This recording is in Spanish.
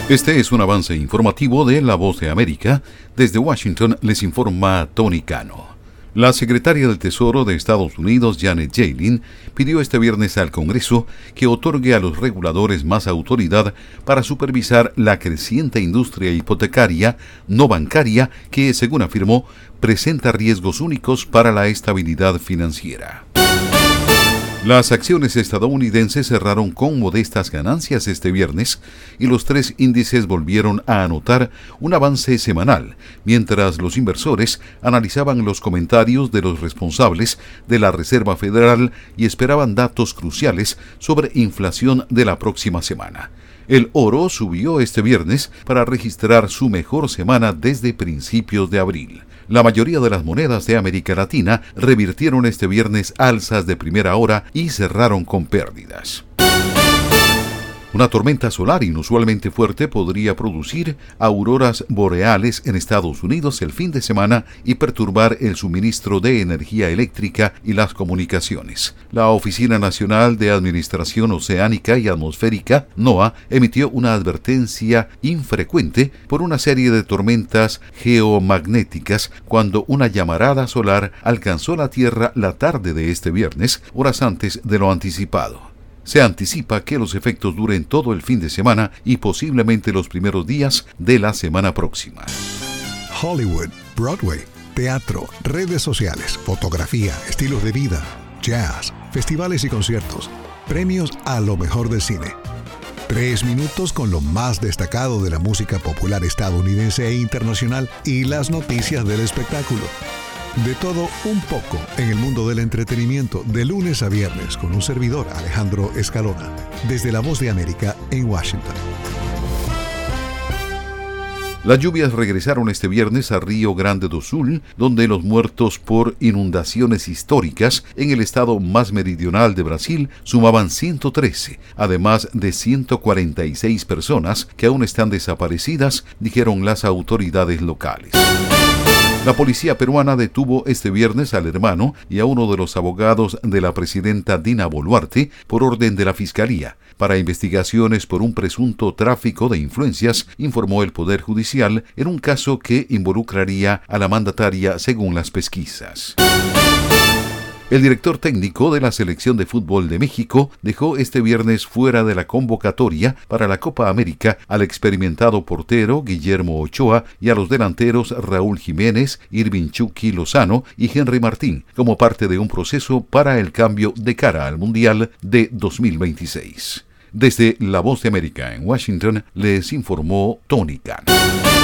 Este es un avance informativo de La Voz de América. Desde Washington les informa Tony Cano. La secretaria del Tesoro de Estados Unidos, Janet Yellen, pidió este viernes al Congreso que otorgue a los reguladores más autoridad para supervisar la creciente industria hipotecaria no bancaria que, según afirmó, presenta riesgos únicos para la estabilidad financiera. Las acciones estadounidenses cerraron con modestas ganancias este viernes y los tres índices volvieron a anotar un avance semanal, mientras los inversores analizaban los comentarios de los responsables de la Reserva Federal y esperaban datos cruciales sobre inflación de la próxima semana. El oro subió este viernes para registrar su mejor semana desde principios de abril. La mayoría de las monedas de América Latina revirtieron este viernes alzas de primera hora y cerraron con pérdidas. Una tormenta solar inusualmente fuerte podría producir auroras boreales en Estados Unidos el fin de semana y perturbar el suministro de energía eléctrica y las comunicaciones. La Oficina Nacional de Administración Oceánica y Atmosférica, NOAA, emitió una advertencia infrecuente por una serie de tormentas geomagnéticas cuando una llamarada solar alcanzó la Tierra la tarde de este viernes, horas antes de lo anticipado. Se anticipa que los efectos duren todo el fin de semana y posiblemente los primeros días de la semana próxima. Hollywood, Broadway, teatro, redes sociales, fotografía, estilos de vida, jazz, festivales y conciertos, premios a lo mejor del cine. 3 minutos con lo más destacado de la música popular estadounidense e internacional y las noticias del espectáculo. De todo un poco en el mundo del entretenimiento de lunes a viernes con un servidor, Alejandro Escalona, desde La Voz de América en Washington. Las lluvias regresaron este viernes a Río Grande do Sul, donde los muertos por inundaciones históricas en el estado más meridional de Brasil sumaban 113, además de 146 personas que aún están desaparecidas, dijeron las autoridades locales. La policía peruana detuvo este viernes al hermano y a uno de los abogados de la presidenta Dina Boluarte por orden de la Fiscalía para investigaciones por un presunto tráfico de influencias, informó el Poder Judicial en un caso que involucraría a la mandataria según las pesquisas. El director técnico de la Selección de Fútbol de México dejó este viernes fuera de la convocatoria para la Copa América al experimentado portero Guillermo Ochoa y a los delanteros Raúl Jiménez, Irving Chucky Lozano y Henry Martín, como parte de un proceso para el cambio de cara al Mundial de 2026. Desde La Voz de América en Washington les informó Tony Cano.